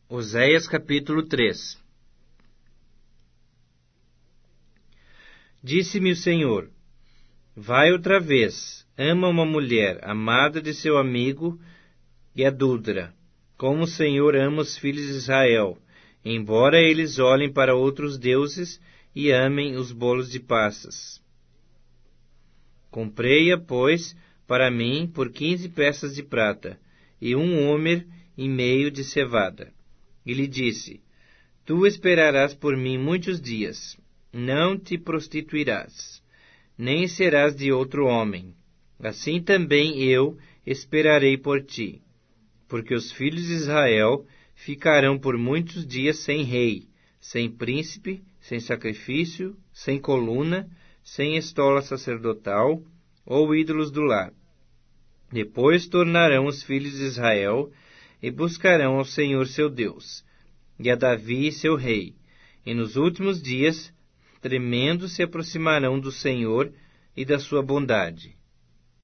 Oséias capítulo 3. Disse-me o Senhor: vai outra vez, ama uma mulher, amada de seu amigo e adúltera, como o Senhor ama os filhos de Israel, embora eles olhem para outros deuses e amem os bolos de passas. Comprei-a, pois, para mim por 15 peças de prata, e 1,5 de cevada. E lhe disse: tu esperarás por mim muitos dias, não te prostituirás, nem serás de outro homem. Assim também eu esperarei por ti, porque os filhos de Israel ficarão por muitos dias sem rei, sem príncipe, sem sacrifício, sem coluna, sem estola sacerdotal ou ídolos do lar. Depois tornarão os filhos de Israel e buscarão ao Senhor seu Deus, e a Davi seu rei, e nos últimos dias, tremendo, se aproximarão do Senhor e da sua bondade,